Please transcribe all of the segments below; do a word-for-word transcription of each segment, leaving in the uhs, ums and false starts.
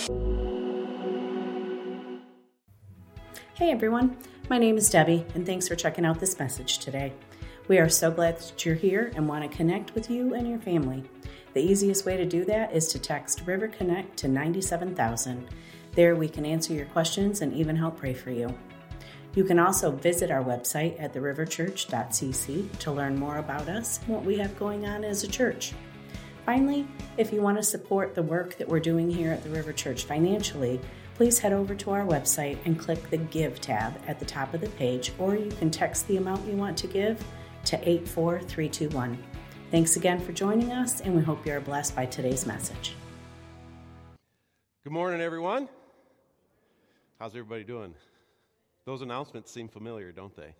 Hey everyone, my name is Debbie, and thanks for checking out this message today. We are so glad that you're here and want to connect with you and your family. The easiest way to do that is to text River Connect to ninety-seven thousand. There we can answer your questions and even help pray for you. You can also visit our website at the river church dot c c to learn more about us and what we have going on as a church. Finally, if you want to support the work that we're doing here at the River Church financially, please head over to our website and click the Give tab at the top of the page, or you can text the amount you want to give to eight four three two one. Thanks again for joining us, and we hope you are blessed by today's message. Good morning, everyone. How's everybody doing? Those announcements seem familiar, don't they?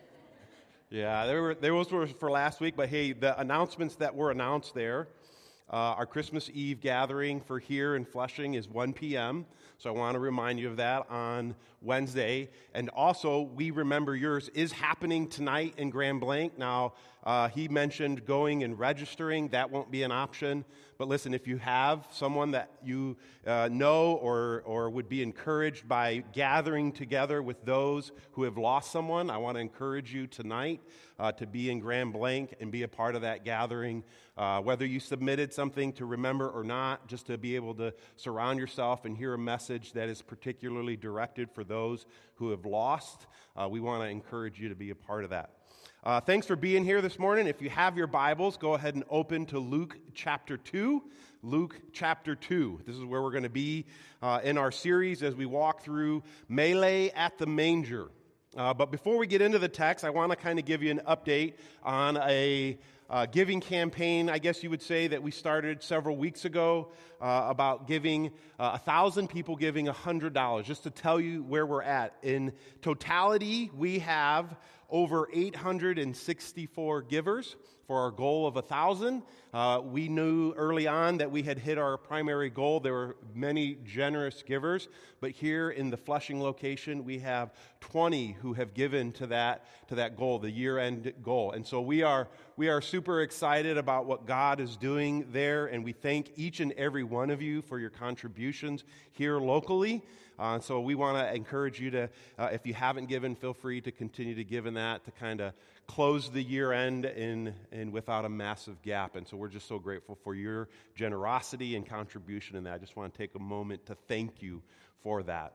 Yeah, they were, they were for last week, but hey, the announcements that were announced there, uh, our Christmas Eve gathering for here in Flushing is one p.m., so I want to remind you of that on Wednesday. And also, We Remember Yours is happening tonight in Grand Blanc. Now, uh, he mentioned going and registering. That won't be an option. But listen, if you have someone that you uh, know or, or would be encouraged by gathering together with those who have lost someone, I want to encourage you tonight uh, to be in Grand Blanc and be a part of that gathering. Uh, whether you submitted something to remember or not, just to be able to surround yourself and hear a message that is particularly directed for those who have lost, uh, we want to encourage you to be a part of that. Uh, thanks for being here this morning. If you have your Bibles, go ahead and open to Luke chapter two. Luke chapter two. This is where we're going to be uh, in our series as we walk through Mele at the Manger. Uh, but before we get into the text, I want to kind of give you an update on a Uh, giving campaign, I guess you would say, that we started several weeks ago uh, about giving uh, a thousand people giving a hundred dollars. Just to tell you where we're at in totality, we have over eight hundred sixty-four givers for our goal of a thousand. Uh, we knew early on that we had hit our primary goal. There were many generous givers, but here in the Flushing location, we have twenty who have given to that to that goal, the year-end goal. And so we are we are super excited about what God is doing there, and we thank each and every one of you for your contributions here locally. Uh, so we want to encourage you to, uh, if you haven't given, feel free to continue to give in that to kind of close the year end in, in without a massive gap. And so we're just so grateful for your generosity and contribution in that. I just want to take a moment to thank you for that.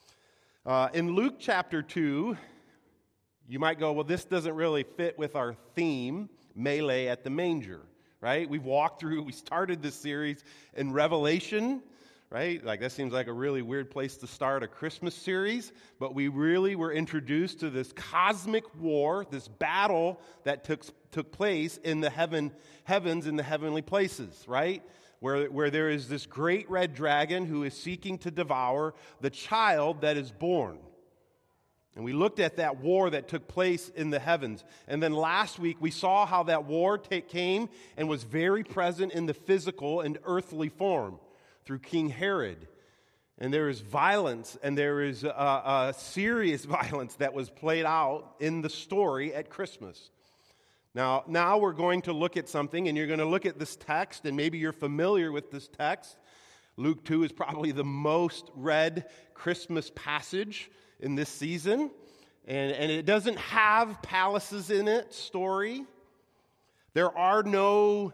Uh, in Luke chapter two, you might go, well, this doesn't really fit with our theme, Mele at the Manger, right? We've walked through, we started this series in Revelation, right? Like that seems like a really weird place to start a Christmas series, but we really were introduced to this cosmic war, this battle that took took place in the heaven heavens in the heavenly places, right? Where where there is this great red dragon who is seeking to devour the child that is born. And we looked at that war that took place in the heavens. And then last week we saw how that war take, came and was very present in the physical and earthly form through King Herod. And there is violence, and there is a, a serious violence that was played out in the story at Christmas. Now, now we're going to look at something, and you're going to look at this text, and maybe you're familiar with this text. Luke two is probably the most read Christmas passage in this season, and, and it doesn't have palaces in it, story. There are no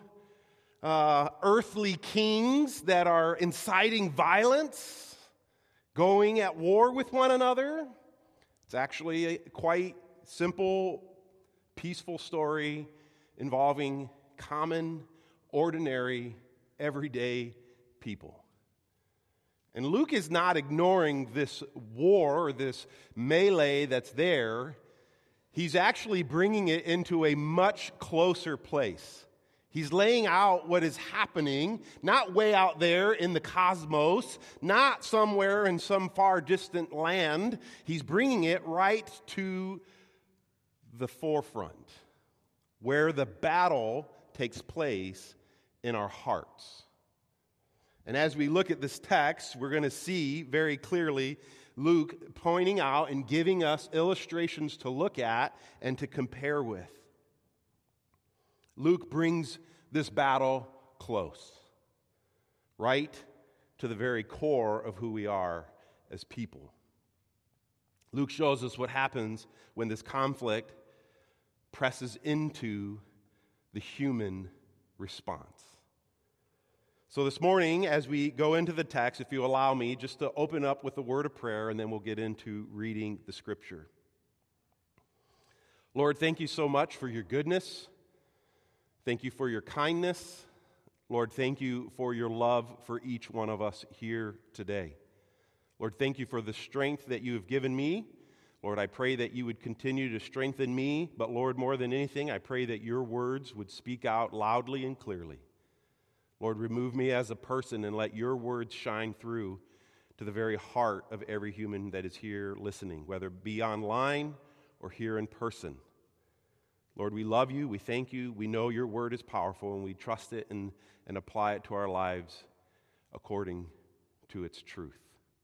uh, earthly kings that are inciting violence, going at war with one another. It's actually a quite simple, peaceful story involving common, ordinary, everyday people. And Luke is not ignoring this war or this melee that's there. He's actually bringing it into a much closer place. He's laying out what is happening, not way out there in the cosmos, not somewhere in some far distant land. He's bringing it right to the forefront, where the battle takes place in our hearts. And as we look at this text, we're going to see very clearly Luke pointing out and giving us illustrations to look at and to compare with. Luke brings this battle close, right to the very core of who we are as people. Luke shows us what happens when this conflict presses into the human response. So this morning, as we go into the text, if you allow me, just to open up with a word of prayer, and then we'll get into reading the scripture. Lord, thank you so much for your goodness. Thank you for your kindness. Lord, thank you for your love for each one of us here today. Lord, thank you for the strength that you have given me. Lord, I pray that you would continue to strengthen me, but Lord, more than anything, I pray that your words would speak out loudly and clearly. Lord, remove me as a person and let your words shine through to the very heart of every human that is here listening, whether it be online or here in person. Lord, we love you, we thank you, we know your word is powerful, and we trust it and, and apply it to our lives according to its truth.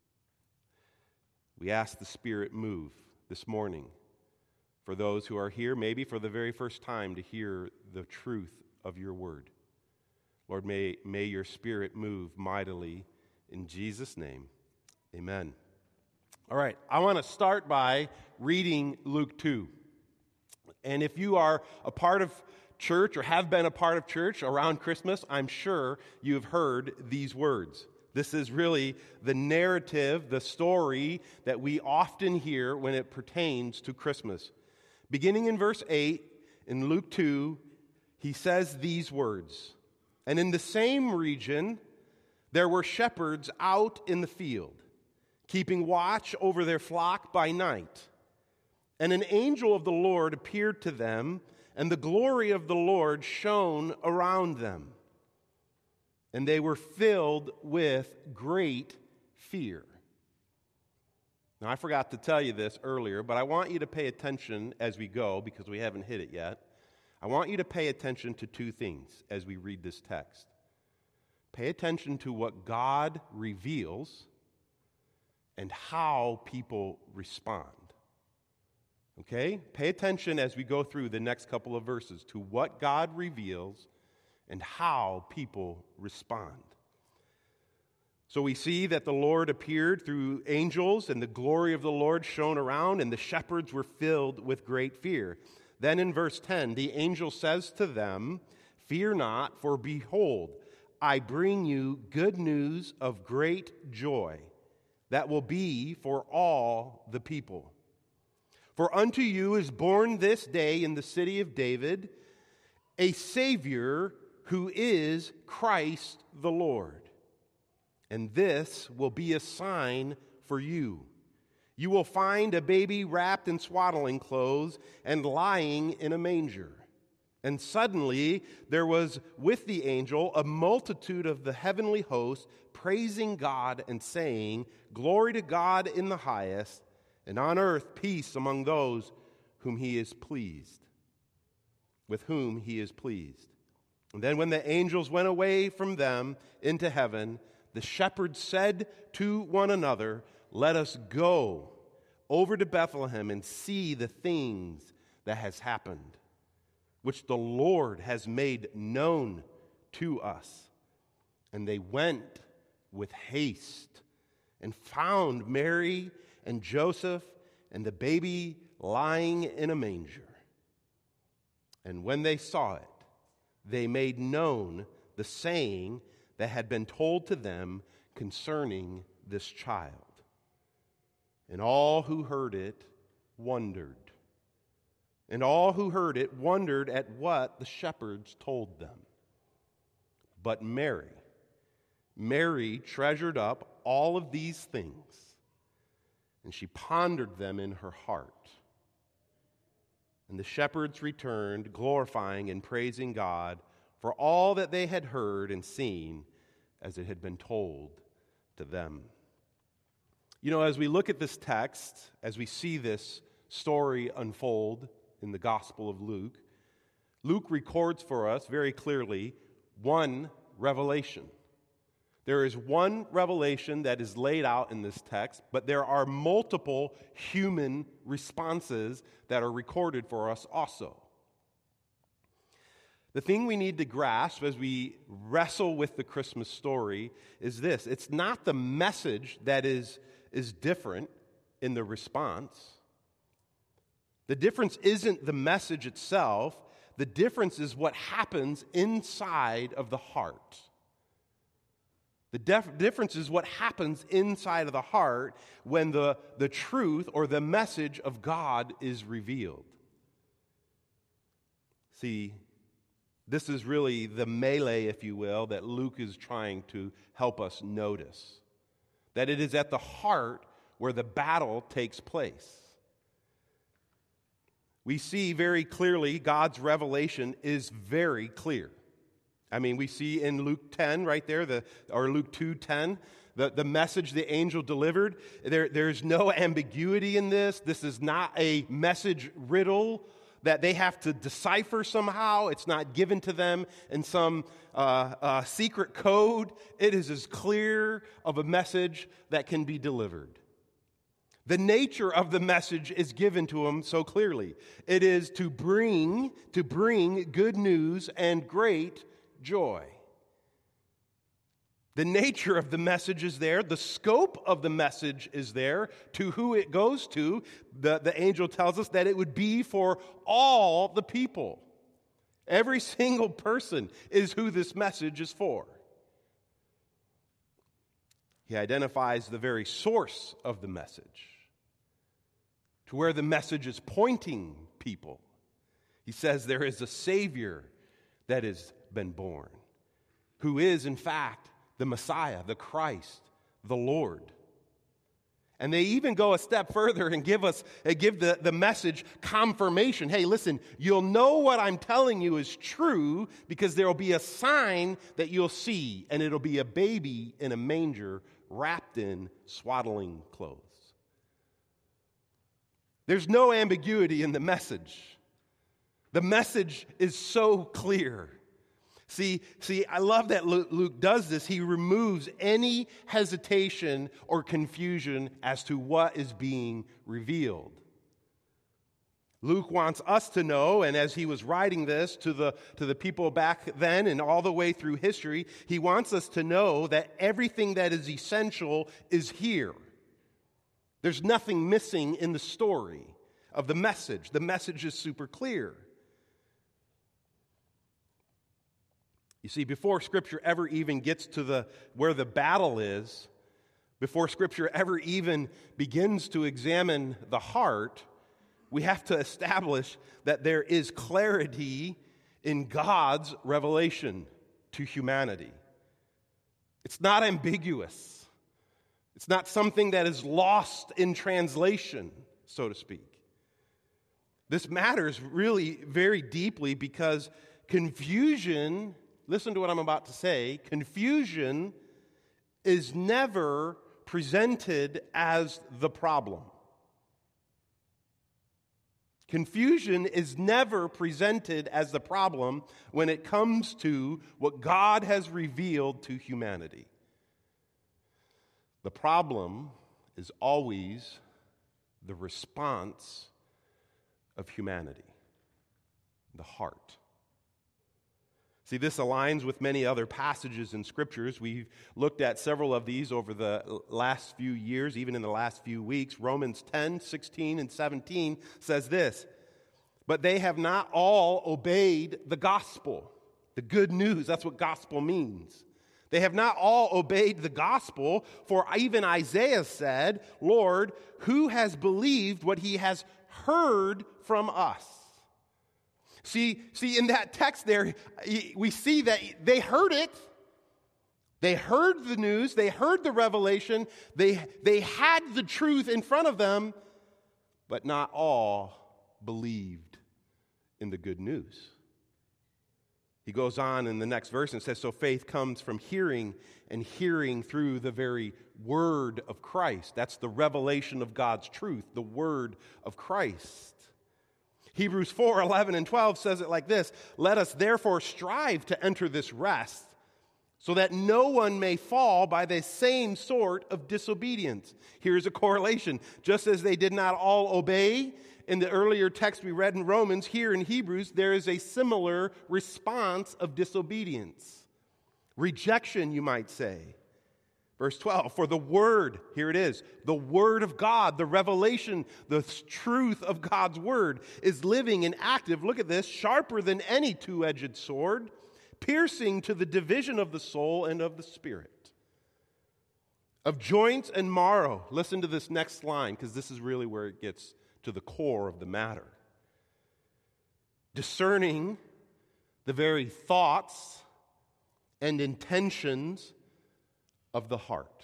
We ask the Spirit move this morning for those who are here, maybe for the very first time, to hear the truth of your word. Lord, may, may your Spirit move mightily in Jesus' name. Amen. All right, I want to start by reading Luke two. And if you are a part of church or have been a part of church around Christmas, I'm sure you have heard these words. This is really the narrative, the story that we often hear when it pertains to Christmas. Beginning in verse eight, in Luke two, he says these words, "And in the same region there were shepherds out in the field, keeping watch over their flock by night. And an angel of the Lord appeared to them, and the glory of the Lord shone around them. And they were filled with great fear." Now, I forgot to tell you this earlier, but I want you to pay attention as we go, because we haven't hit it yet. I want you to pay attention to two things as we read this text. Pay attention to what God reveals and how people respond. Okay? Pay attention as we go through the next couple of verses to what God reveals and how people respond. So we see that the Lord appeared through angels, and the glory of the Lord shone around, and the shepherds were filled with great fear. Then in verse ten, the angel says to them, "Fear not, for behold, I bring you good news of great joy that will be for all the people. For unto you is born this day in the city of David a Savior who is Christ the Lord. And this will be a sign for you. You will find a baby wrapped in swaddling clothes and lying in a manger." And suddenly there was with the angel a multitude of the heavenly host praising God and saying, "Glory to God in the highest, and on earth peace among those whom he is pleased, with whom he is pleased." And then when the angels went away from them into heaven, the shepherds said to one another, "Let us go over to Bethlehem and see the things that has happened, which the Lord has made known to us." And they went with haste and found Mary and Joseph and the baby lying in a manger. And when they saw it, they made known the saying that had been told to them concerning this child. And all who heard it wondered. And all who heard it wondered at what the shepherds told them. But Mary, Mary treasured up all of these things, and she pondered them in her heart. And the shepherds returned, glorifying and praising God for all that they had heard and seen as it had been told to them. You know, as we look at this text, as we see this story unfold in the Gospel of Luke, Luke records for us very clearly one revelation. There is one revelation that is laid out in this text, but there are multiple human responses that are recorded for us also. The thing we need to grasp as we wrestle with the Christmas story is this. It's not the message that is, is different in the response. The difference isn't the message itself. The difference is what happens inside of the heart. The def- difference is what happens inside of the heart when the, the truth or the message of God is revealed. See, this is really the melee, if you will, that Luke is trying to help us notice. That it is at the heart where the battle takes place. We see very clearly God's revelation is very clear. I mean, we see in Luke ten right there, the, or Luke two ten, the, the message the angel delivered. There, there's no ambiguity in this. This is not a message riddle that they have to decipher somehow. It's not given to them in some uh, uh, secret code. It is as clear of a message that can be delivered. The nature of the message is given to them so clearly. It is to bring, to bring good news and great joy. The nature of the message is there. The scope of the message is there. To who it goes to, the, the angel tells us that it would be for all the people. Every single person is who this message is for. He identifies the very source of the message, to where the message is pointing people. He says there is a Savior that has been born, who is, in fact, the Messiah, the Christ, the Lord. And they even go a step further and give us, uh, give the, the message confirmation. Hey, listen, you'll know what I'm telling you is true because there will be a sign that you'll see, and it'll be a baby in a manger wrapped in swaddling clothes. There's no ambiguity in the message. The message is so clear. See, see, I love that Luke does this. He removes any hesitation or confusion as to what is being revealed. Luke wants us to know, and as he was writing this to the, to the people back then and all the way through history, he wants us to know that everything that is essential is here. There's nothing missing in the story of the message. The message is super clear. You see, before Scripture ever even gets to the where the battle is, before Scripture ever even begins to examine the heart, we have to establish that there is clarity in God's revelation to humanity. It's not ambiguous. It's not something that is lost in translation, so to speak. This matters really very deeply because confusion, listen to what I'm about to say, confusion is never presented as the problem. Confusion is never presented as the problem when it comes to what God has revealed to humanity. The problem is always the response of humanity, the heart. See, this aligns with many other passages in Scriptures. We've looked at several of these over the last few years, even in the last few weeks. Romans ten, sixteen, and seventeen says this, "But they have not all obeyed the gospel." The good news, that's what gospel means. They have not all obeyed the gospel, for even Isaiah said, "Lord, who has believed what he has heard from us?" See, see, in that text there, we see that they heard it. They heard the news. They heard the revelation. They, they had the truth in front of them, but not all believed in the good news. He goes on in the next verse and says, "So faith comes from hearing, and hearing through the very word of Christ." That's the revelation of God's truth, the word of Christ. Hebrews four, eleven, and twelve says it like this, "Let us therefore strive to enter this rest, so that no one may fall by the same sort of disobedience." Here's a correlation. Just as they did not all obey in the earlier text we read in Romans, here in Hebrews, there is a similar response of disobedience. Rejection, you might say. Verse twelve, for the Word, here it is, the Word of God, the revelation, the truth of God's Word is living and active. Look at this, sharper than any two-edged sword, piercing to the division of the soul and of the spirit, of joints and marrow. Listen to this next line, because this is really where it gets to the core of the matter. Discerning the very thoughts and intentions of the heart.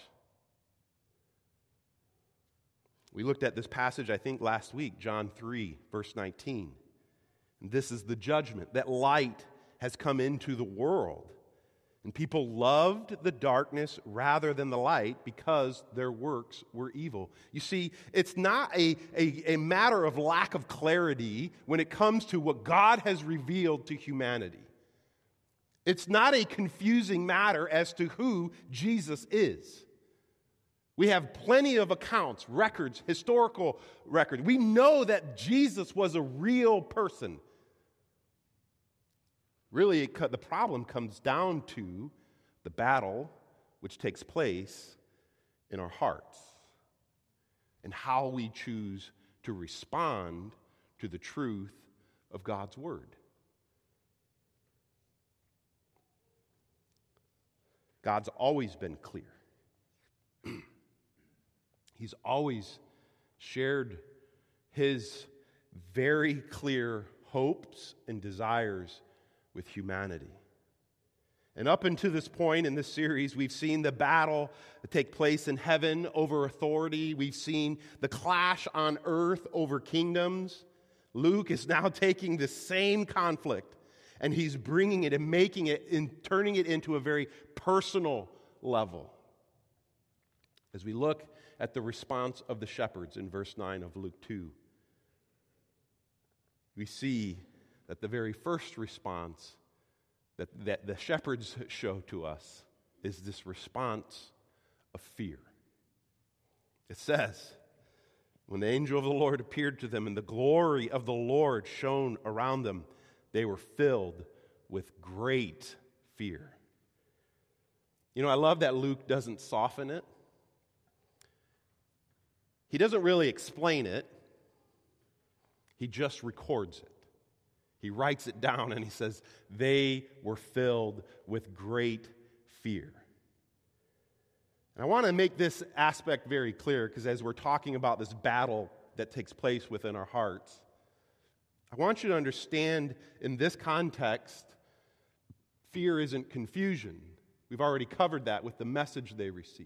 We looked at this passage, I think, last week, John three, verse nineteen. And this is the judgment, that light has come into the world, and people loved the darkness rather than the light because their works were evil. You see, it's not a, a, a matter of lack of clarity when it comes to what God has revealed to humanity. It's not a confusing matter as to who Jesus is. We have plenty of accounts, records, historical records. We know that Jesus was a real person. Really, it, the problem comes down to the battle which takes place in our hearts and how we choose to respond to the truth of God's Word. God's always been clear. He's always shared His very clear hopes and desires with humanity. And up until this point in this series, we've seen the battle take place in heaven over authority. We've seen the clash on earth over kingdoms. Luke is now taking the same conflict, and he's bringing it and making it and turning it into a very personal level. As we look at the response of the shepherds in verse nine of Luke two, we see that the very first response that, that the shepherds show to us is this response of fear. It says, when the angel of the Lord appeared to them and the glory of the Lord shone around them, they were filled with great fear. You know, I love that Luke doesn't soften it. He doesn't really explain it. He just records it. He writes it down and he says, they were filled with great fear. And I want to make this aspect very clear, because as we're talking about this battle that takes place within our hearts, I want you to understand in this context, fear isn't confusion. We've already covered that with the message they received.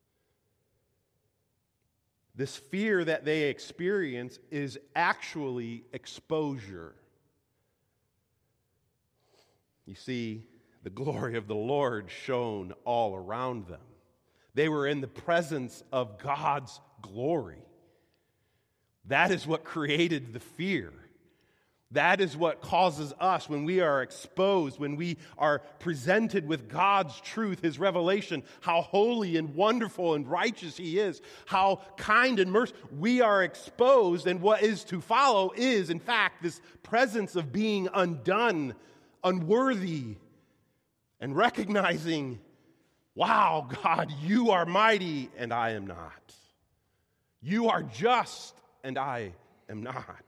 This fear that they experience is actually exposure. You see, the glory of the Lord shone all around them. They were in the presence of God's glory. That is what created the fear. That is what causes us, when we are exposed, when we are presented with God's truth, His revelation, how holy and wonderful and righteous He is, how kind and merciful, we are exposed, and what is to follow is, in fact, this presence of being undone, unworthy, and recognizing, wow, God, you are mighty, and I am not. You are just, and I am not.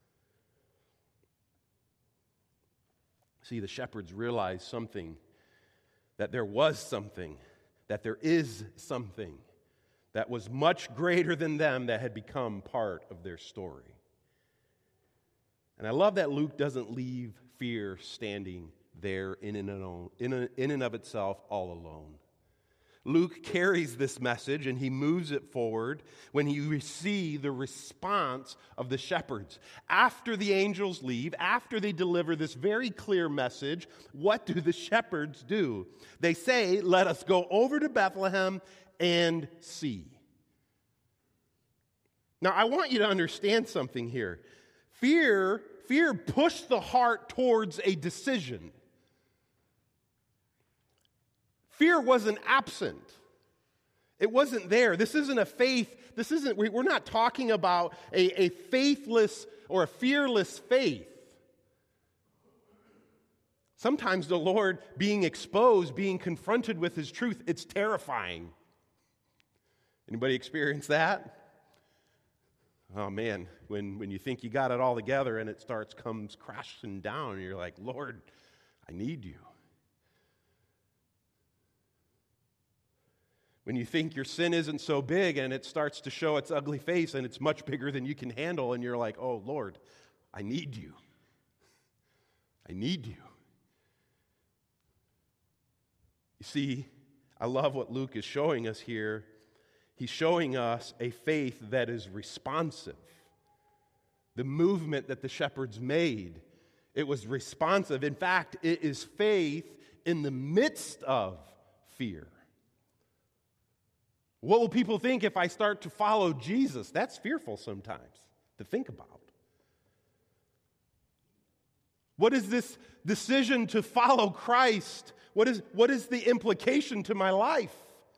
See, the shepherds realized something, that there was something, that there is something that was much greater than them that had become part of their story. And I love that Luke doesn't leave fear standing there in and, alone, in, a, in and of itself all alone. Luke carries this message and he moves it forward when you see the response of the shepherds. After the angels leave, after they deliver this very clear message, what do the shepherds do? They say, let us go over to Bethlehem and see. Now, I want you to understand something here. Fear, fear pushed the heart towards a decision. Fear wasn't absent. It wasn't there. This isn't a faith, this isn't, we're not talking about a, a faithless or a fearless faith. Sometimes the Lord being exposed, being confronted with His truth, it's terrifying. Anybody experience that? Oh man, when, when you think you got it all together and it starts, comes crashing down, and you're like, Lord, I need you. When you think your sin isn't so big and it starts to show its ugly face and it's much bigger than you can handle, and you're like, oh Lord, I need you. I need you. You see, I love what Luke is showing us here. He's showing us a faith that is responsive. The movement that the shepherds made, it was responsive. In fact, it is faith in the midst of fear. What will people think if I start to follow Jesus? That's fearful sometimes to think about. What is this decision to follow Christ? What is, what is the implication to my life?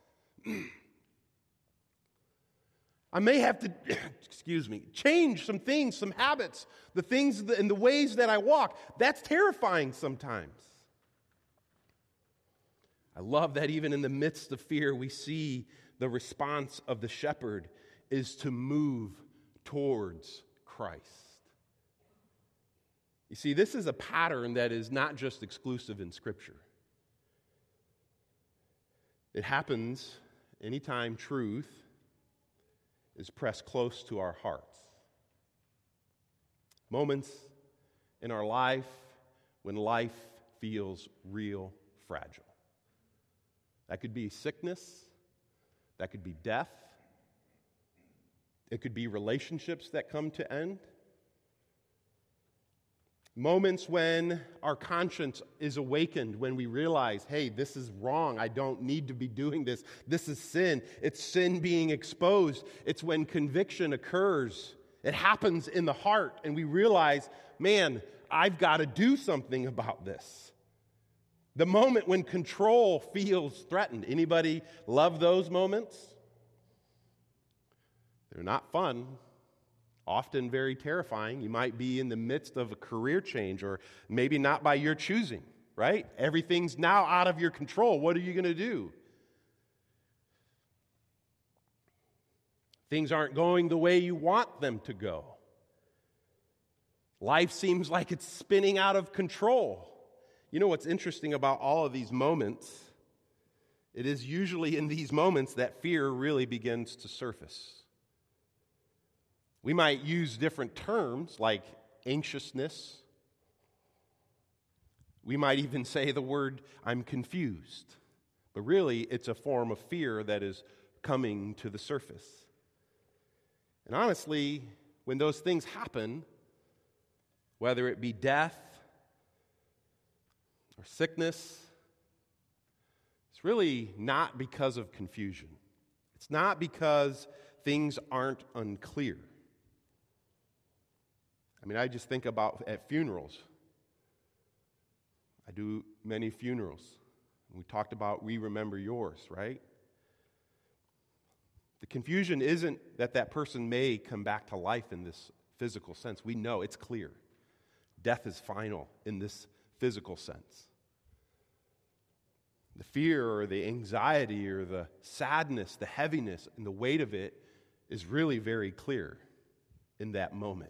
I may have to, excuse me, change some things, some habits, the things and the ways that I walk. That's terrifying sometimes. I love that even in the midst of fear, we see the response of the shepherd is to move towards Christ. You see, this is a pattern that is not just exclusive in Scripture. It happens anytime truth is pressed close to our hearts. Moments in our life when life feels real fragile. That could be sickness. That could be death. It could be relationships that come to end. Moments when our conscience is awakened, when we realize, hey, this is wrong. I don't need to be doing this. This is sin. It's sin being exposed. It's when conviction occurs. It happens in the heart, and we realize, man, I've got to do something about this. The moment when control feels threatened. Anybody love those moments? They're not fun. Often very terrifying. You might be in the midst of a career change, or maybe not by your choosing, right? Everything's now out of your control. What are you going to do? Things aren't going the way you want them to go. Life seems like it's spinning out of control. You know what's interesting about all of these moments? It is usually in these moments that fear really begins to surface. We might use different terms like anxiousness. We might even say the word, I'm confused. But really, it's a form of fear that is coming to the surface. And honestly, when those things happen, whether it be death or sickness, it's really not because of confusion. It's not because things aren't unclear. I mean, I just think about at funerals. I do many funerals. We talked about We Remember Yours, right? The confusion isn't that that person may come back to life in this physical sense. We know it's clear. Death is final in this physical sense. The fear or the anxiety or the sadness, the heaviness, and the weight of it is really very clear in that moment.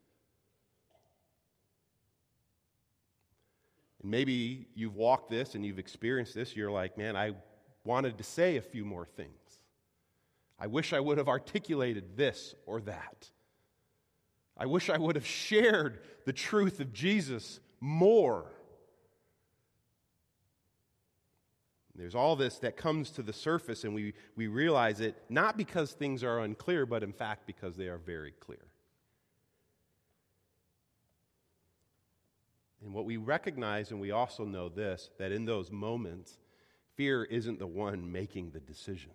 And maybe you've walked this and you've experienced this. You're like, man, I wanted to say a few more things. I wish I would have articulated this or that. I wish I would have shared the truth of Jesus more. There's all this that comes to the surface, and we, we realize it not because things are unclear, but in fact because they are very clear. And what we recognize, and we also know this, that in those moments, fear isn't the one making the decision.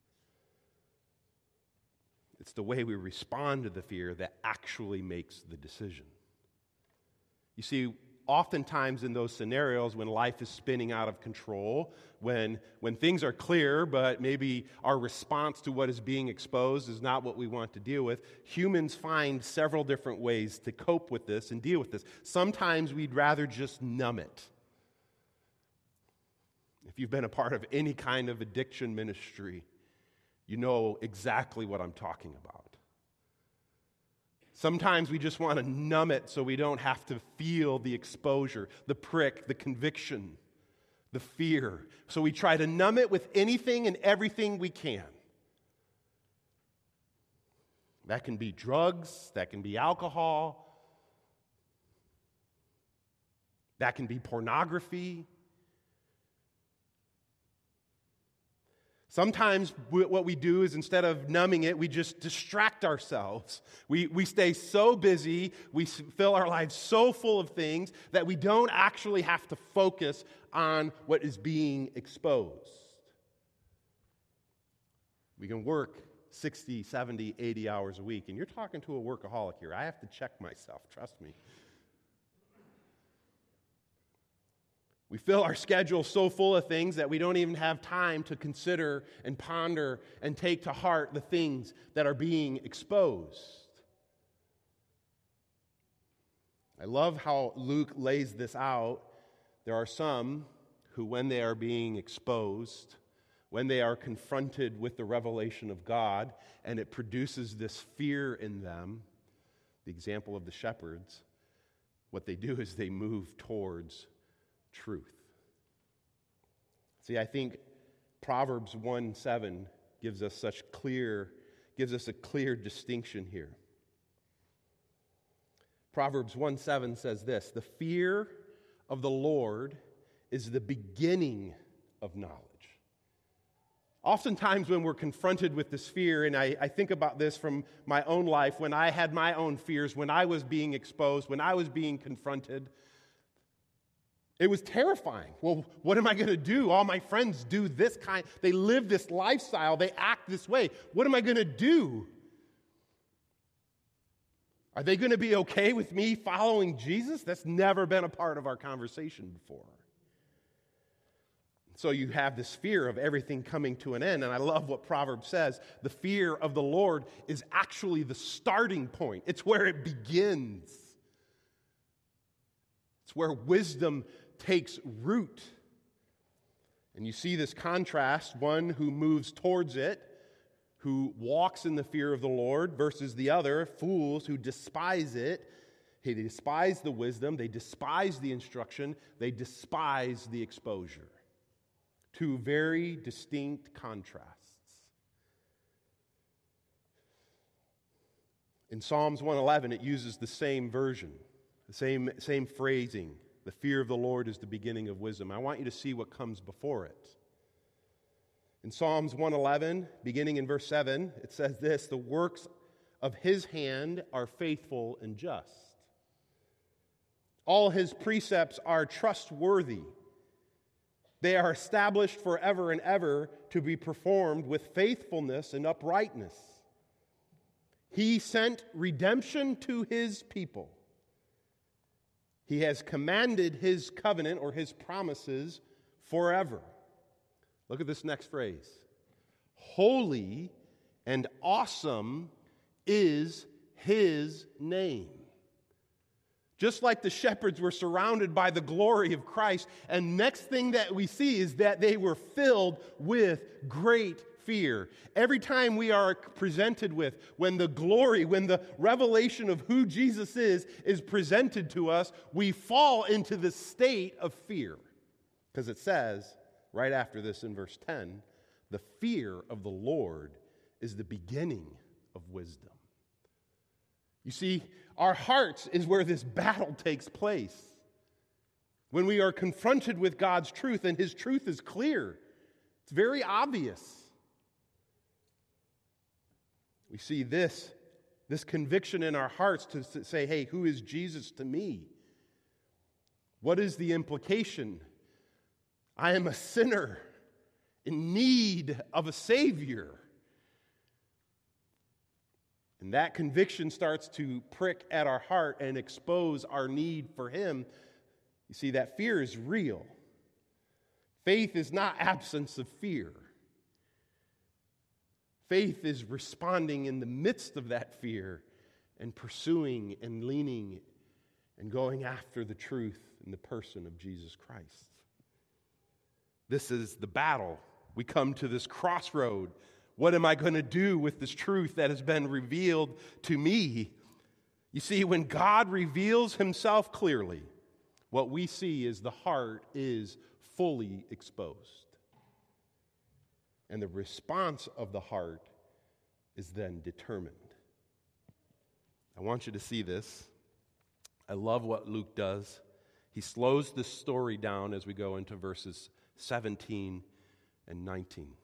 It's the way we respond to the fear that actually makes the decision. You see, oftentimes in those scenarios when life is spinning out of control, when, when things are clear, but maybe our response to what is being exposed is not what we want to deal with, humans find several different ways to cope with this and deal with this. Sometimes we'd rather just numb it. If you've been a part of any kind of addiction ministry, you know exactly what I'm talking about. Sometimes we just want to numb it so we don't have to feel the exposure, the prick, the conviction, the fear. So we try to numb it with anything and everything we can. That can be drugs, that can be alcohol, that can be pornography. Sometimes what we do is instead of numbing it, we just distract ourselves. We, we stay so busy, we fill our lives so full of things that we don't actually have to focus on what is being exposed. We can work sixty, seventy, eighty hours a week, and you're talking to a workaholic here. I have to check myself, trust me. We fill our schedule so full of things that we don't even have time to consider and ponder and take to heart the things that are being exposed. I love how Luke lays this out. There are some who, when they are being exposed, when they are confronted with the revelation of God, and it produces this fear in them, the example of the shepherds, what they do is they move towards truth. See, I think Proverbs one seven gives us such clear, gives us a clear distinction here. Proverbs one seven says this: the fear of the Lord is the beginning of knowledge. Oftentimes when we're confronted with this fear, and I, I think about this from my own life, when I had my own fears, when I was being exposed, when I was being confronted, it was terrifying. Well, what am I going to do? All my friends do this kind, they live this lifestyle, they act this way. What am I going to do? Are they going to be okay with me following Jesus? That's never been a part of our conversation before. So you have this fear of everything coming to an end, and I love what Proverbs says. The fear of the Lord is actually the starting point. It's where it begins. It's where wisdom takes root. And you see this contrast, one who moves towards it, who walks in the fear of the Lord, versus the other, fools who despise it. They despise the wisdom, they despise the instruction, they despise the exposure. Two very distinct contrasts. In Psalms one eleven, it uses the same version, the same, same phrasing. The fear of the Lord is the beginning of wisdom. I want you to see what comes before it. In Psalms one eleven, beginning in verse seven, it says this: the works of his hand are faithful and just. All his precepts are trustworthy. They are established forever and ever to be performed with faithfulness and uprightness. He sent redemption to his people. He has commanded his covenant or his promises forever. Look at this next phrase. Holy and awesome is his name. Just like the shepherds were surrounded by the glory of Christ, and next thing that we see is that they were filled with great fear. Every time we are presented with, when the glory, when the revelation of who Jesus is, is presented to us, we fall into the state of fear. Because it says, right after this in verse ten, the fear of the Lord is the beginning of wisdom. You see, our hearts is where this battle takes place. When we are confronted with God's truth, and his truth is clear, it's very obvious. We see this, this conviction in our hearts to say, hey, who is Jesus to me? What is the implication? I am a sinner in need of a Savior. And that conviction starts to prick at our heart and expose our need for him. You see, that fear is real. Faith is not absence of fear. Faith is responding in the midst of that fear and pursuing and leaning and going after the truth in the person of Jesus Christ. This is the battle. We come to this crossroad. What am I going to do with this truth that has been revealed to me? You see, when God reveals himself clearly, what we see is the heart is fully exposed. And the response of the heart is then determined. I want you to see this. I love what Luke does. He slows this story down as we go into verses seventeen and nineteen.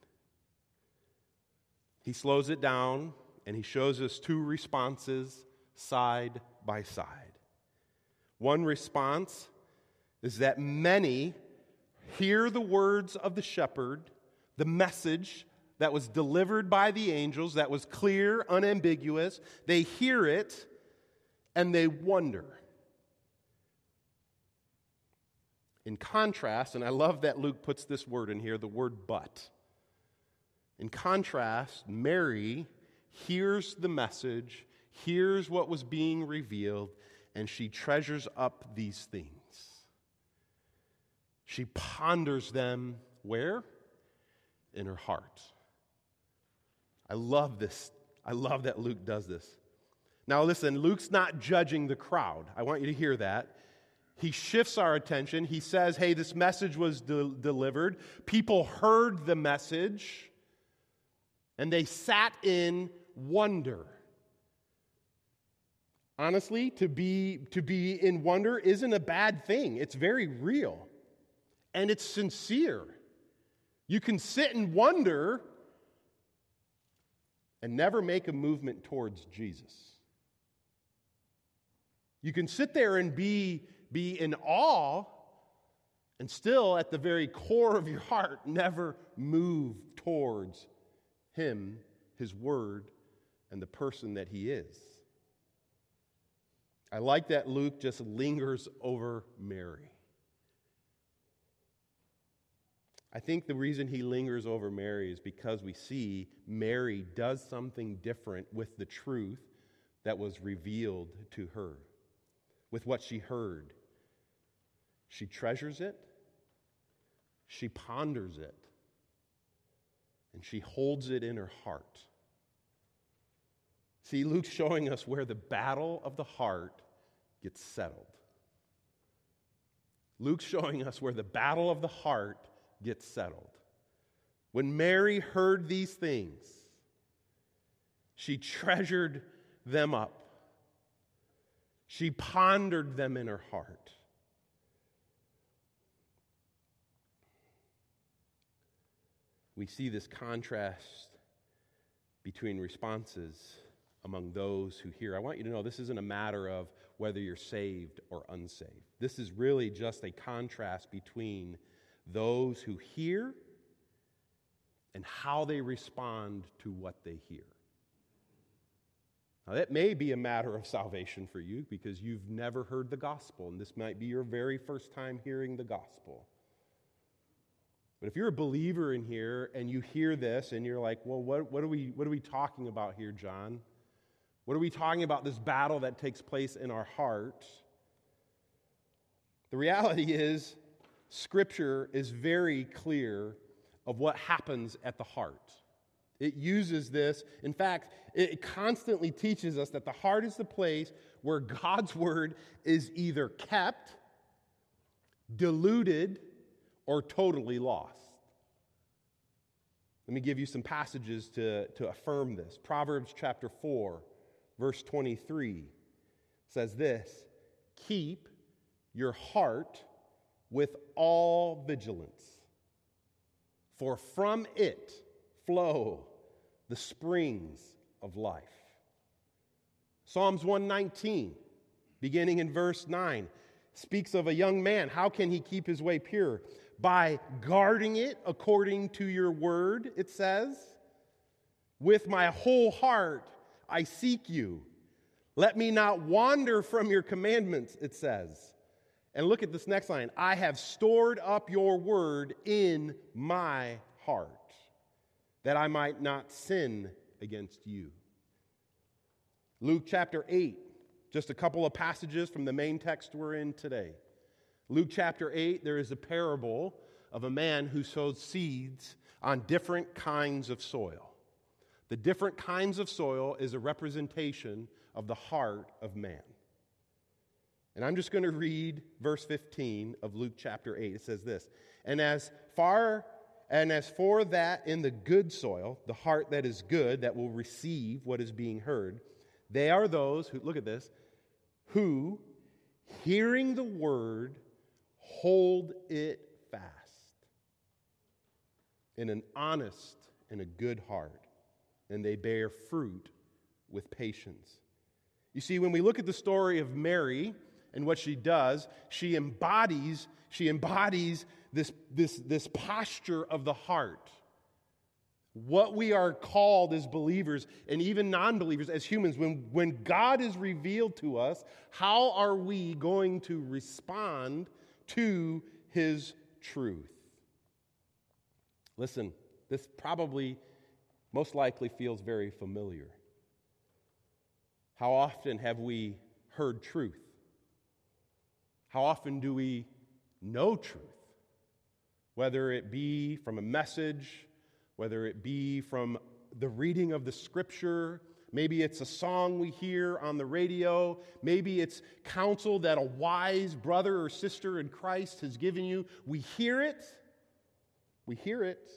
He slows it down and he shows us two responses side by side. One response is that many hear the words of the shepherd, the message that was delivered by the angels, that was clear, unambiguous. They hear it and they wonder. In contrast, and I love that Luke puts this word in here, the word but. In contrast, Mary hears the message, hears what was being revealed, and she treasures up these things. She ponders them where? In her heart. I love this. I love that Luke does this. Now listen, Luke's not judging the crowd. I want you to hear that. He shifts our attention. He says, hey, this message was de- delivered. People heard the message, and they sat in wonder. Honestly, to be, to be in wonder isn't a bad thing. It's very real, and it's sincere. You can sit and wonder and never make a movement towards Jesus. You can sit there and be, be in awe and still at the very core of your heart never move towards him, his word, and the person that he is. I like that Luke just lingers over Mary. I think the reason he lingers over Mary is because we see Mary does something different with the truth that was revealed to her, with what she heard. She treasures it, she ponders it, and she holds it in her heart. See, Luke's showing us where the battle of the heart gets settled. Luke's showing us where the battle of the heart gets settled. When Mary heard these things, she treasured them up. She pondered them in her heart. We see this contrast between responses among those who hear. I want you to know this isn't a matter of whether you're saved or unsaved. This is really just a contrast between those who hear and how they respond to what they hear. Now, that may be a matter of salvation for you because you've never heard the gospel, and this might be your very first time hearing the gospel. But if you're a believer in here and you hear this and you're like, well, what, what, are we, what are we talking about here, John? What are we talking about, this battle that takes place in our heart? The reality is, Scripture is very clear of what happens at the heart. It uses this. In fact, it constantly teaches us that the heart is the place where God's word is either kept, diluted, or totally lost. Let me give you some passages to, to affirm this. Proverbs chapter four, verse twenty-three says this, "Keep your heart with all vigilance, for from it flow the springs of life." Psalms one nineteen, beginning in verse nine, speaks of a young man. How can he keep his way pure? By guarding it according to your word, it says. With my whole heart I seek you. Let me not wander from your commandments, it says. And look at this next line. I have stored up your word in my heart, that I might not sin against you. Luke chapter eight, just a couple of passages from the main text we're in today. Luke chapter eight, there is a parable of a man who sowed seeds on different kinds of soil. The different kinds of soil is a representation of the heart of man. And I'm just going to read verse fifteen of Luke chapter eight. It says this, And as far and as for that in the good soil, the heart that is good, that will receive what is being heard, they are those who, look at this, who, hearing the word, hold it fast in an honest and a good heart, and they bear fruit with patience. You see, when we look at the story of Mary and what she does, she embodies, she embodies this, this, this posture of the heart. What we are called as believers and even non-believers, as humans, when, when God is revealed to us, how are we going to respond to His truth? Listen, this probably most likely feels very familiar. How often have we heard truth? How often do we know truth? Whether it be from a message, whether it be from the reading of the Scripture, maybe it's a song we hear on the radio, maybe it's counsel that a wise brother or sister in Christ has given you. We hear it. We hear it.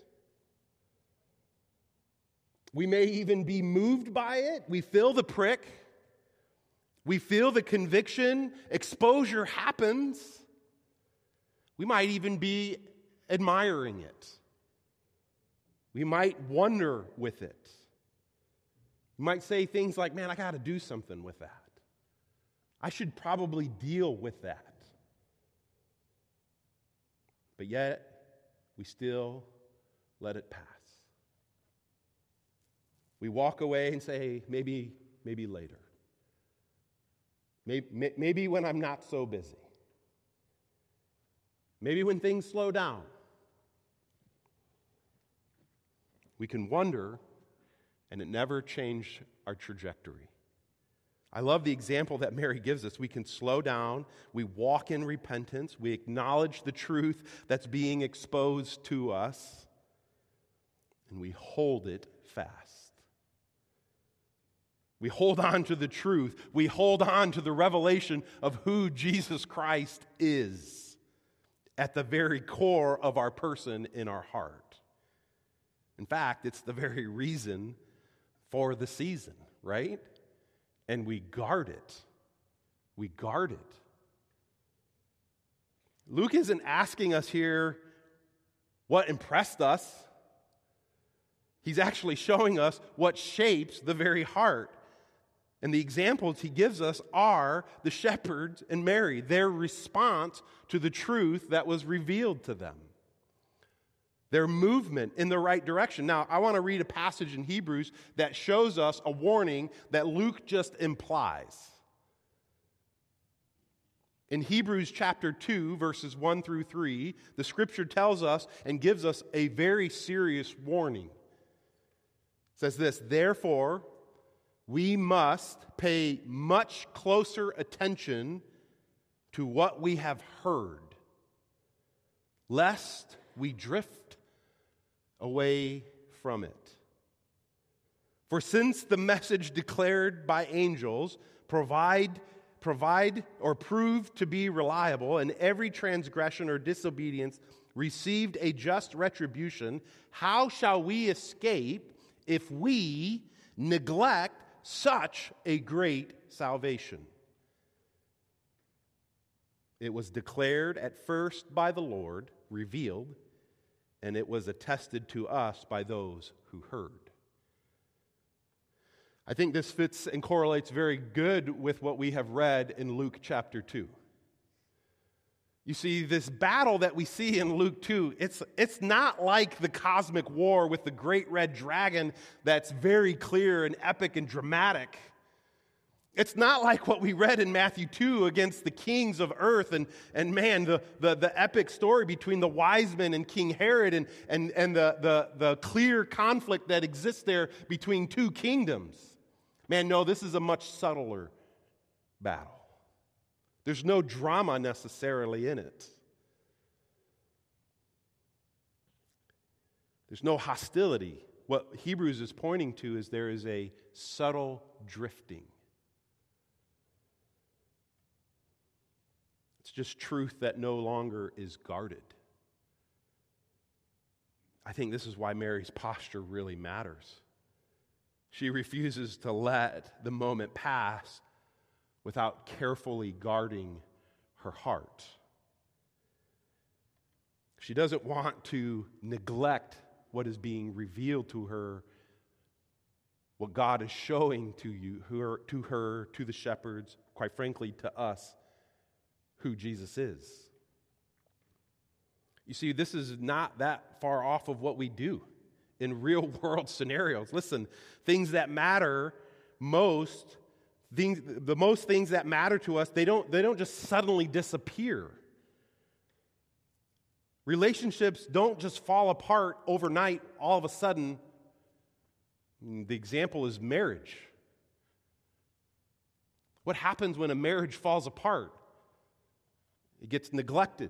We may even be moved by it. We feel the prick. We feel the conviction. Exposure happens. We might even be admiring it. We might wonder with it. You might say things like, man, I got to do something with that. I should probably deal with that. But yet, we still let it pass. We walk away and say, maybe, maybe later. Maybe, maybe when I'm not so busy. Maybe when things slow down. We can wonder, and it never changed our trajectory. I love the example that Mary gives us. We can slow down, we walk in repentance, we acknowledge the truth that's being exposed to us, and we hold it fast. We hold on to the truth. We hold on to the revelation of who Jesus Christ is at the very core of our person in our heart. In fact, it's the very reason for the season, right? And we guard it. We guard it. Luke isn't asking us here what impressed us. He's actually showing us what shapes the very heart. And the examples he gives us are the shepherds and Mary, their response to the truth that was revealed to them. Their movement in the right direction. Now, I want to read a passage in Hebrews that shows us a warning that Luke just implies. In Hebrews chapter two, verses one through three, the scripture tells us and gives us a very serious warning. It says this, therefore, we must pay much closer attention to what we have heard, lest we drift away from it. For since the message declared by angels provide, provide or proved to be reliable, and every transgression or disobedience received a just retribution, how shall we escape if we neglect such a great salvation? It was declared at first by the Lord, revealed, and it was attested to us by those who heard. I think this fits and correlates very good with what we have read in Luke chapter two. You see, this battle that we see in Luke two, it's, it's not like the cosmic war with the great red dragon that's very clear and epic and dramatic. It's not like what we read in Matthew two against the kings of earth and, and man, the, the, the epic story between the wise men and King Herod and, and, and the, the, the clear conflict that exists there between two kingdoms. Man, no, this is a much subtler battle. There's no drama necessarily in it. There's no hostility. What Hebrews is pointing to is there is a subtle drifting. It's just truth that no longer is guarded. I think this is why Mary's posture really matters. She refuses to let the moment pass without carefully guarding her heart. She doesn't want to neglect what is being revealed to her, what God is showing to you, her, to her, to the shepherds, quite frankly, to us, who Jesus is. You see, this is not that far off of what we do in real world scenarios. Listen, things that matter most, things, the most things that matter to us, they don't, they don't just suddenly disappear. Relationships don't just fall apart overnight, all of a sudden. The example is marriage. What happens when a marriage falls apart? It gets neglected.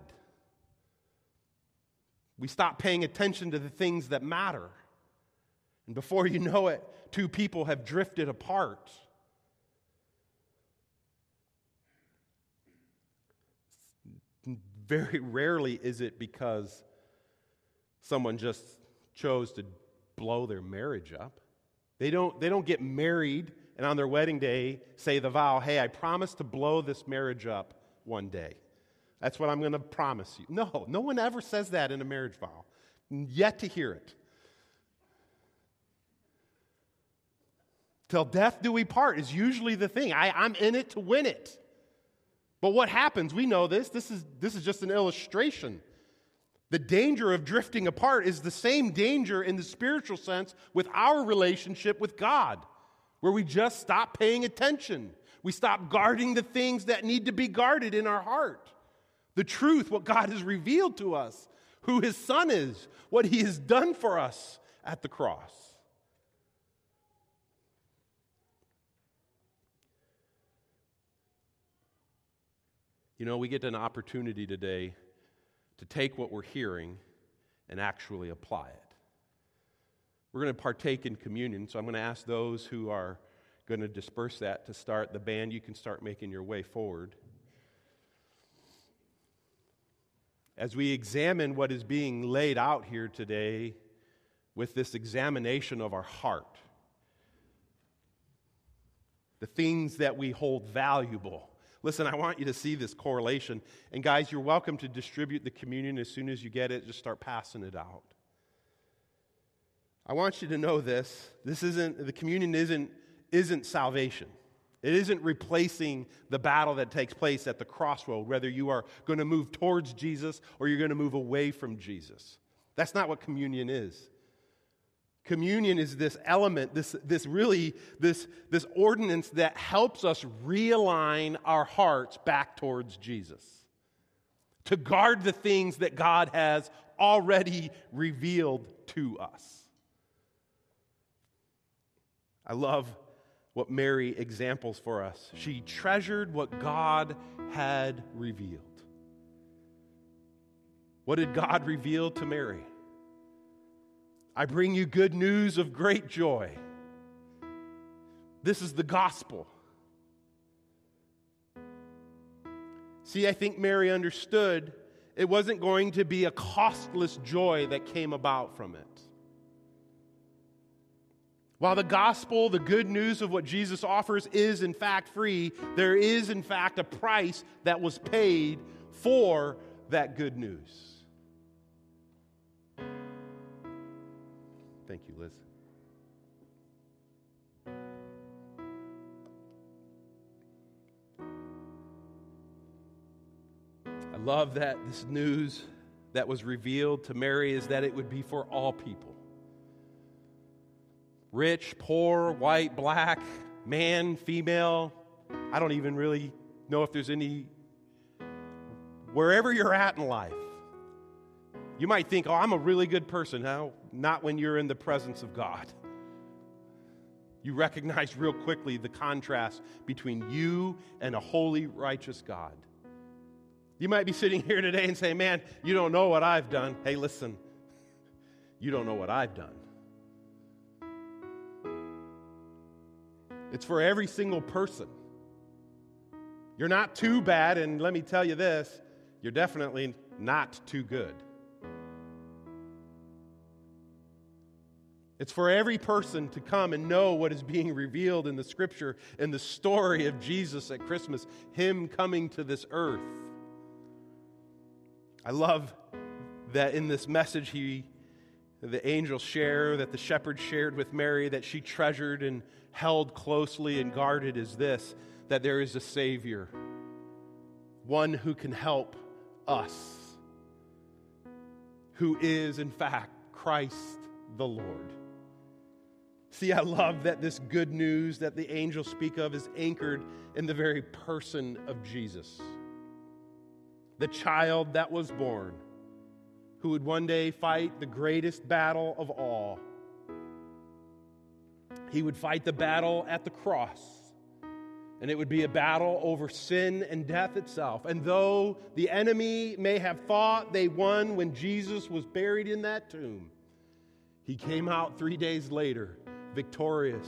We stop paying attention to the things that matter. And before you know it, two people have drifted apart. Very rarely is it because someone just chose to blow their marriage up. They don't, they don't get married and on their wedding day say the vow, hey, I promise to blow this marriage up one day. That's what I'm going to promise you. No, no one ever says that in a marriage vow. Yet to hear it. Till death do we part is usually the thing. I, I'm in it to win it. But what happens? We know this. This is, this is just an illustration. The danger of drifting apart is the same danger in the spiritual sense with our relationship with God, where we just stop paying attention. We stop guarding the things that need to be guarded in our heart. The truth, what God has revealed to us, who His Son is, what He has done for us at the cross. You know, we get an opportunity today to take what we're hearing and actually apply it. We're going to partake in communion, so I'm going to ask those who are going to disperse that to start. The band, you can start making your way forward. As we examine what is being laid out here today with this examination of our heart, the things that we hold valuable. Listen, I want you to see this correlation. And guys, you're welcome to distribute the communion as soon as you get it. Just start passing it out. I want you to know this. This isn't, the communion isn't, isn't salvation. It isn't replacing the battle that takes place at the crossroad, whether you are going to move towards Jesus or you're going to move away from Jesus. That's not what communion is. Communion is this element, this, this really, this, this ordinance that helps us realign our hearts back towards Jesus. To guard the things that God has already revealed to us. I love what Mary examples for us. She treasured what God had revealed. What did God reveal to Mary? I bring you good news of great joy. This is the gospel. See, I think Mary understood it wasn't going to be a costless joy that came about from it. While the gospel, the good news of what Jesus offers is in fact free, there is in fact a price that was paid for that good news. Thank you, Liz. I love that this news that was revealed to Mary is that it would be for all people. Rich, poor, white, black, man, female, I don't even really know if there's any, wherever you're at in life, you might think, oh, I'm a really good person. No, not when you're in the presence of God. You recognize real quickly the contrast between you and a holy, righteous God. You might be sitting here today and say, man, you don't know what I've done. Hey, listen, you don't know what I've done. It's for every single person. You're not too bad, and let me tell you this, you're definitely not too good. It's for every person to come and know what is being revealed in the Scripture, in the story of Jesus at Christmas, Him coming to this earth. I love that in this message, he, the angels share, that the shepherds shared with Mary, that she treasured and held closely and guarded is this, that there is a Savior, one who can help us, who is, in fact, Christ the Lord. See, I love that this good news that the angels speak of is anchored in the very person of Jesus. The child that was born, who would one day fight the greatest battle of all. He would fight the battle at the cross, and it would be a battle over sin and death itself. And though the enemy may have thought they won when Jesus was buried in that tomb, He came out three days later, victorious,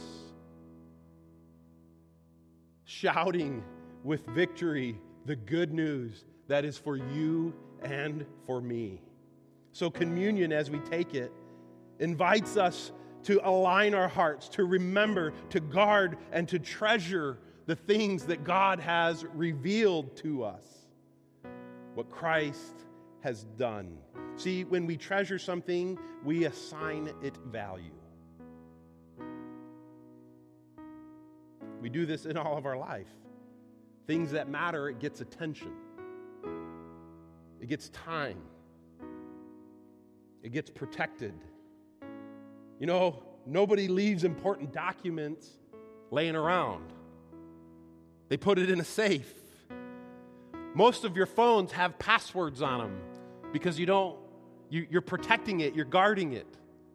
shouting with victory the good news that is for you and for me. So communion, as we take it, invites us to align our hearts, to remember, to guard, and to treasure the things that God has revealed to us, what Christ has done. See, when we treasure something, we assign it value. We do this in all of our life. Things that matter, it gets attention. It gets time. It gets protected. You know, nobody leaves important documents laying around. They put it in a safe. Most of your phones have passwords on them because you don't, you, you're protecting it, you're guarding it.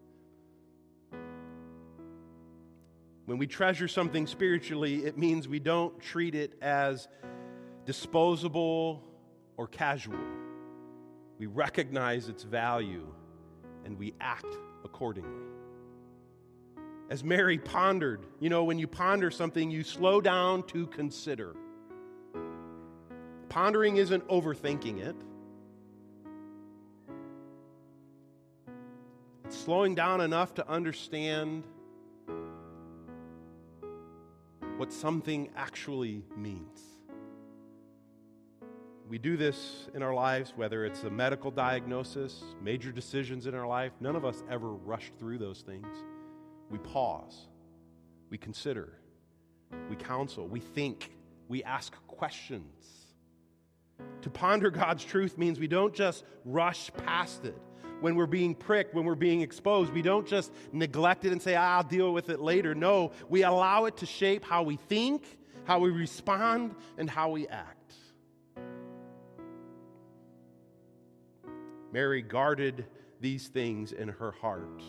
When we treasure something spiritually, it means we don't treat it as disposable or casual. We recognize its value and we act accordingly. As Mary pondered, you know, when you ponder something, you slow down to consider. Pondering isn't overthinking it. It's slowing down enough to understand what something actually means. We do this in our lives, whether it's a medical diagnosis, major decisions in our life. None of us ever rush through those things. We pause, we consider, we counsel, we think, we ask questions. To ponder God's truth means we don't just rush past it. When we're being pricked, when we're being exposed, we don't just neglect it and say, I'll deal with it later. No, we allow it to shape how we think, how we respond, and how we act. Mary guarded these things in her heart.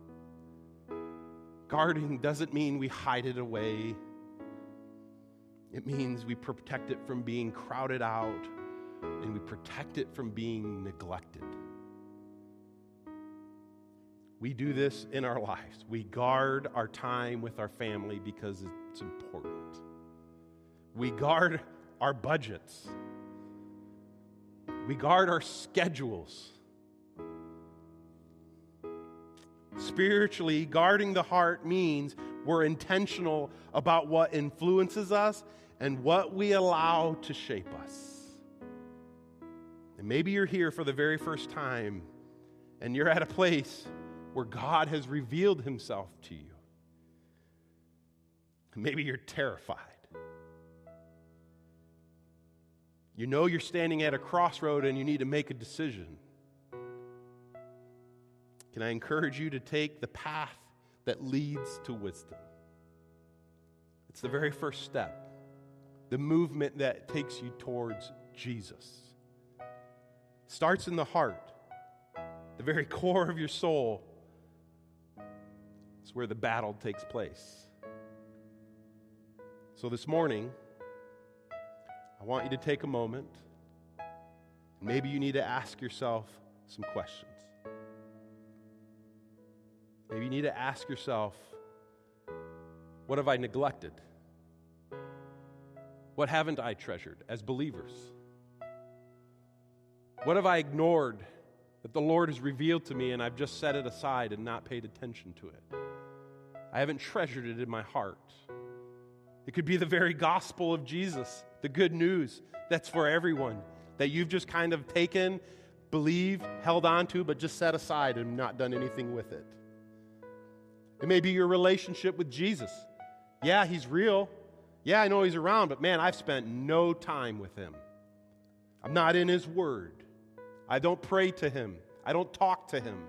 Guarding doesn't mean we hide it away. It means we protect it from being crowded out, and we protect it from being neglected. We do this in our lives. We guard our time with our family because it's important. We guard our budgets. We guard our schedules. Spiritually, guarding the heart means we're intentional about what influences us and what we allow to shape us. And maybe you're here for the very first time and you're at a place where God has revealed Himself to you. Maybe you're terrified. You know you're standing at a crossroad and you need to make a decision. Can I encourage you to take the path that leads to wisdom? It's the very first step. the movement that takes you towards Jesus. Starts in the heart, the very core of your soul. It's where the battle takes place. So this morning, I want you to take a moment. Maybe you need to ask yourself some questions. Maybe you need to ask yourself, what have I neglected? What haven't I treasured as believers? What have I ignored that the Lord has revealed to me and I've just set it aside and not paid attention to it? I haven't treasured it in my heart. It could be the very gospel of Jesus, the good news that's for everyone, that you've just kind of taken, believed, held on to, but just set aside and not done anything with it. It may be your relationship with Jesus. Yeah, he's real. Yeah, I know he's around, but man, I've spent no time with him. I'm not in his word. I don't pray to him. I don't talk to him.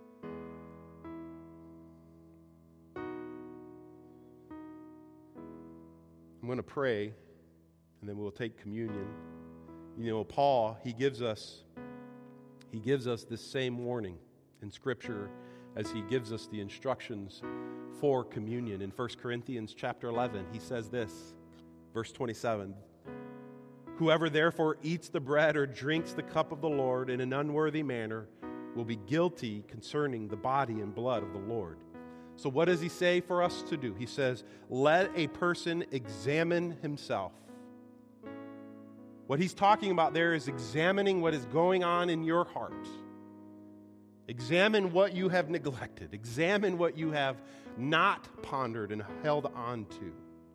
I'm going to pray, and then we'll take communion. You know, Paul, he gives us, he gives us this same warning in Scripture as he gives us the instructions for communion. In First Corinthians chapter eleven, he says this, verse twenty-seven, "Whoever therefore eats the bread or drinks the cup of the Lord in an unworthy manner will be guilty concerning the body and blood of the Lord." So what does he say for us to do? He says, let a person examine himself. What he's talking about there is examining what is going on in your heart. Examine what you have neglected. Examine what you have not pondered and held on to.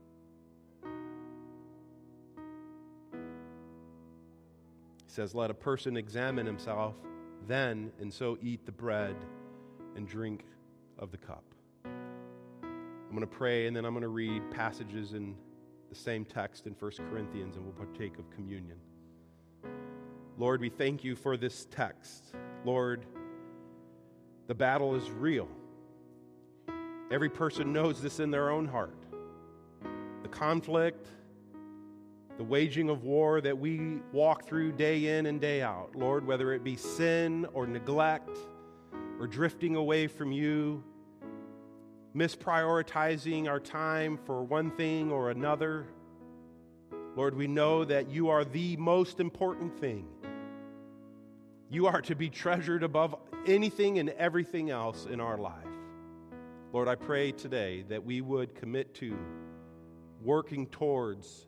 He says, let a person examine himself, then and so eat the bread and drink of the cup. I'm going to pray, and then I'm going to read passages in the same text in First Corinthians, and we'll partake of communion. Lord, we thank you for this text. Lord, the battle is real. Every person knows this in their own heart. The conflict, the waging of war that we walk through day in and day out, Lord, whether it be sin or neglect or drifting away from you, misprioritizing our time for one thing or another, Lord, we know that you are the most important thing. You are to be treasured above anything and everything else in our life. Lord, I pray today that we would commit to working towards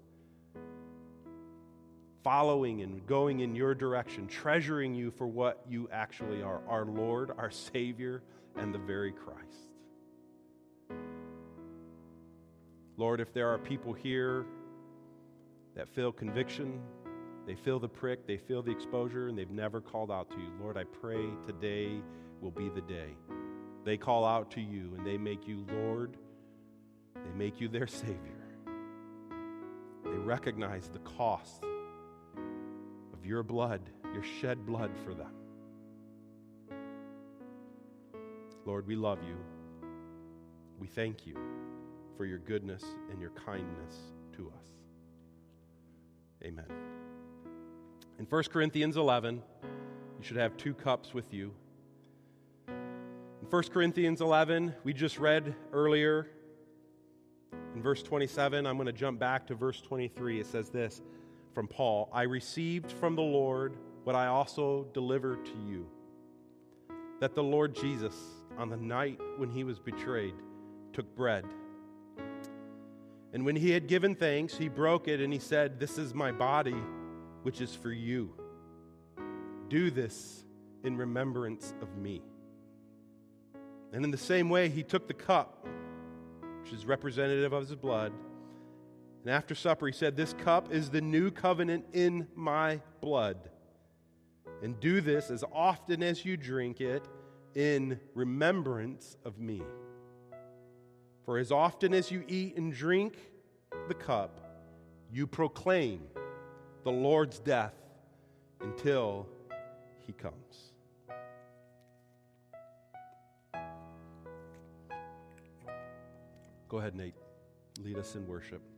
following and going in your direction, treasuring you for what you actually are, our Lord, our Savior, and the very Christ. Lord, if there are people here that feel conviction, they feel the prick, they feel the exposure, and they've never called out to you, Lord, I pray today will be the day. They call out to you and they make you Lord. They make you their Savior. They recognize the cost of your blood, your shed blood for them. Lord, we love you. We thank you for your goodness and your kindness to us. Amen. In First Corinthians eleven, you should have two cups with you. In First Corinthians eleven, we just read earlier in verse twenty-seven. I'm going to jump back to verse twenty-three. It says this from Paul, "I received from the Lord what I also delivered to you, that the Lord Jesus, on the night when he was betrayed, took bread. And when he had given thanks, he broke it and he said, 'This is my body, which is for you. Do this in remembrance of me.' And in the same way, he took the cup, which is representative of his blood. And after supper, he said, 'This cup is the new covenant in my blood. And do this as often as you drink it in remembrance of me. For as often as you eat and drink the cup, you proclaim the Lord's death until he comes.'" Go ahead, Nate. Lead us in worship.